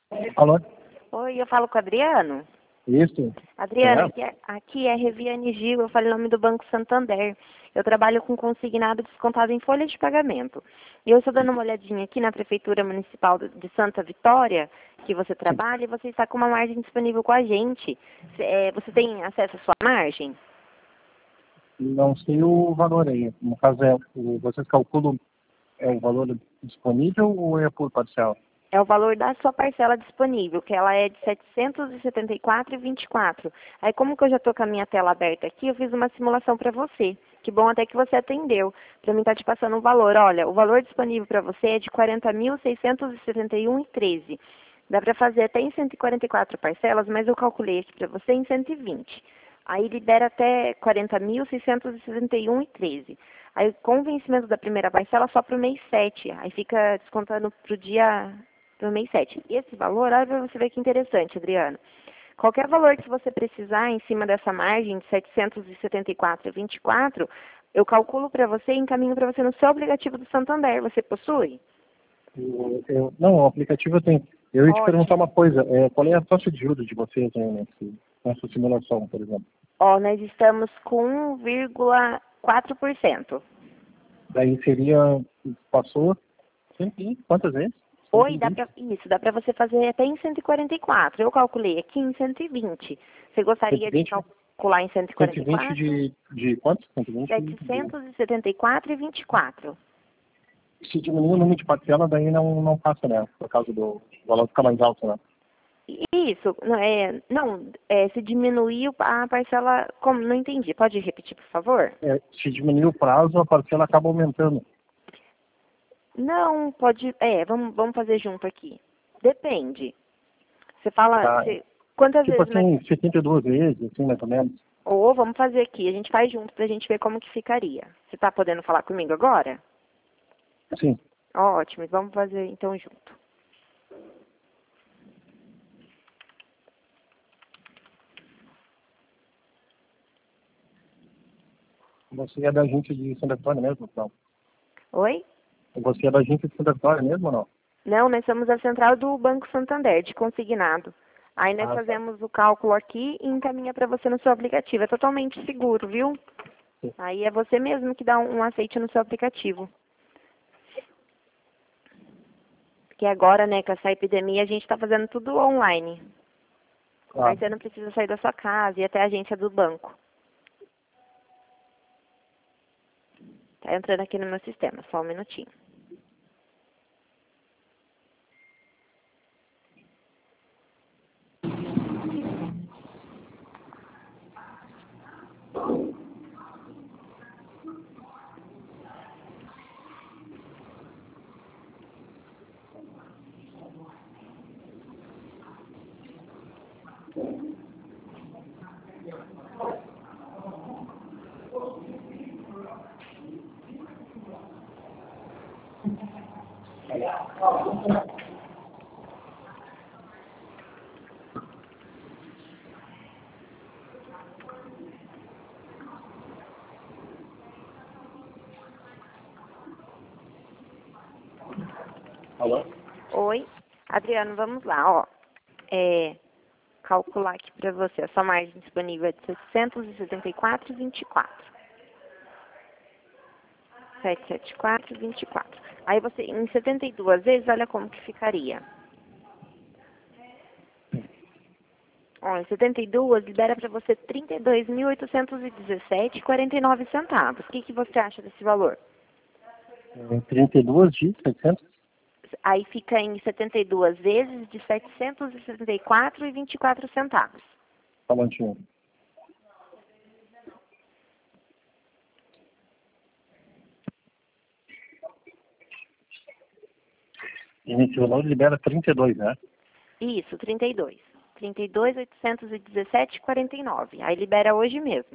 Alô? Oi, eu falo com o Adriano. Isso? Adriano, É? aqui é Reviane Gil, eu falei o nome do Banco Santander. Eu trabalho com consignado descontado em folha de pagamento. E eu estou dando uma olhadinha aqui na Prefeitura Municipal de Santa Vitória, que você trabalha, e você está com uma margem disponível com a gente. Você tem acesso à sua margem? Não sei o valor aí. No caso, vocês calculam o valor disponível ou é por parcial? É o valor da sua parcela disponível, que ela é de R$ 774,24. Aí, como que eu já estou com a minha tela aberta aqui, eu fiz uma simulação para você. Que bom até que você atendeu. Para mim estar te passando o valor. Olha, o valor disponível para você é de R$ 40.671,13. Dá para fazer até em 144 parcelas, mas eu calculei aqui para você em 120. Aí libera até R$ 40.671,13. Aí, com o vencimento da primeira parcela, só para o mês 7. Aí fica descontando para o dia do mês 7. Esse valor, olha para você ver que interessante, Adriano. Qualquer valor que você precisar em cima dessa margem de 774,24, eu calculo para você e encaminho para você no seu aplicativo do Santander. Você possui? Não, o aplicativo eu tenho. Eu ia te perguntar Ótimo. uma coisa. Qual é a taxa de juros de vocês nessa simulação, por exemplo? Ó, nós estamos com 1,4%. Daí seria, passou, quantas vezes? Oi, 120? dá para você fazer até em 144. Eu calculei aqui em 120. Você gostaria de 120? calcular em 120 144? de quanto? 120 de... 774,24. Se diminuir o número de parcela, daí não passa, né? Por causa do valor ficar mais alto, né? Isso, se diminuir a parcela, como, não entendi, pode repetir, por favor? Se diminuir o prazo, a parcela acaba aumentando. Não, pode, vamos fazer junto aqui. Depende. Você fala, Tá? quantas Tipo vezes, assim, 72 vezes, assim, mais ou menos. ou vamos fazer aqui, a gente faz junto pra gente ver como que ficaria. Você tá podendo falar comigo agora? Sim. Ótimo, vamos fazer então junto. Você é da agência de Santa Vitória mesmo, não? Oi? Você é da agência de Santa Vitória mesmo ou não? Não, nós somos a central do Banco Santander, de consignado. Aí nós Ah, tá. fazemos o cálculo aqui e encaminha para você no seu aplicativo. É totalmente seguro, viu? Sim. Aí é você mesmo que dá um aceite no seu aplicativo. Porque agora, né, com essa epidemia, a gente está fazendo tudo online. Ah, Aí você não precisa sair da sua casa e ir até a agência do banco. Tá entrando aqui no meu sistema, só um minutinho. alô? Oi, Adriano, vamos lá, ó. Calcular aqui para você. A sua margem disponível é de 674,24. 774,24. Aí você, em 72 vezes, olha como que ficaria. Ó, em 72, libera para você 32.817,49 centavos. O que que você acha desse valor? 32 de 700? Aí fica em 72 vezes de 774,24 centavos. Tá mantinho. E nesse valor libera 32, né? Isso, 32. 32.817,49. Aí libera hoje mesmo.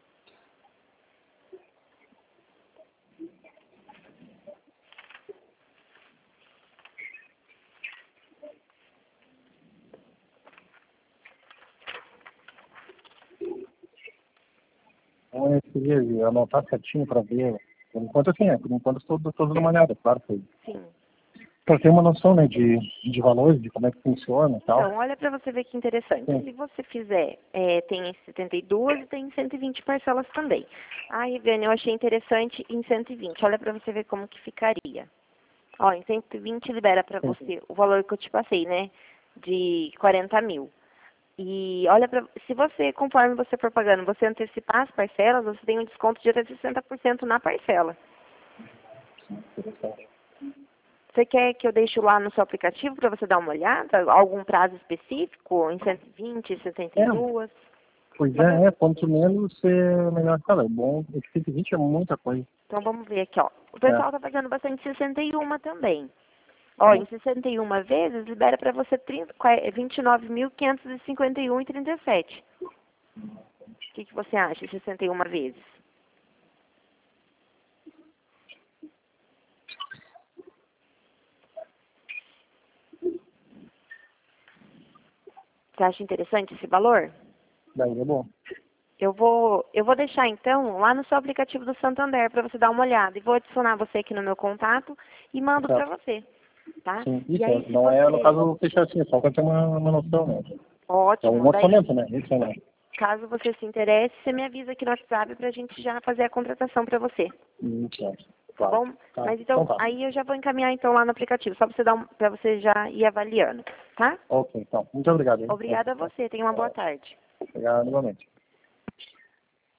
Então eu queria anotar certinho para ver. Por enquanto assim, por enquanto estou dando uma olhada, claro. Foi. Sim. Para ter uma noção, né, de valores, de como é que funciona e tal. Então, olha para você ver que interessante. Sim. Se você fizer, tem em 72 e tem em 120 parcelas também. Ah, Riviane, eu achei interessante em 120. Olha para você ver como que ficaria. Ó, em 120 libera para você o valor que eu te passei, né? De 40 mil. E olha, se você, conforme você for pagando, você antecipar as parcelas, você tem um desconto de até 60% na parcela. Interessante. Você quer que eu deixe lá no seu aplicativo para você dar uma olhada? Algum prazo específico? Em 120, 72? Pois quanto menos, melhor. Cara, é bom. Esse 120 é muita coisa. Então vamos ver aqui, ó. O pessoal tá pagando bastante 61 também. Ó, em 61 vezes, libera para você 29.551,37. O que você acha de 61 vezes? Você acha interessante esse valor? Daí é bom. Eu vou deixar, então, lá no seu aplicativo do Santander para você dar uma olhada. E vou adicionar você aqui no meu contato e mando para você, tá? Sim, E isso aí, se não você... é, no caso, fechar assim, só para ter uma noção, né? É um Ótimo. Daí, orçamento, né? Isso, né? caso você se interesse, você me avisa aqui no WhatsApp para a gente já fazer a contratação para você. Isso, Tá claro. bom? Tá. Mas então, Tá. aí eu já vou encaminhar então lá no aplicativo, só para você, pra você já ir avaliando, tá? Ok, então. Muito obrigado, hein? Obrigada a você. Tenha uma boa tarde. Obrigado, novamente.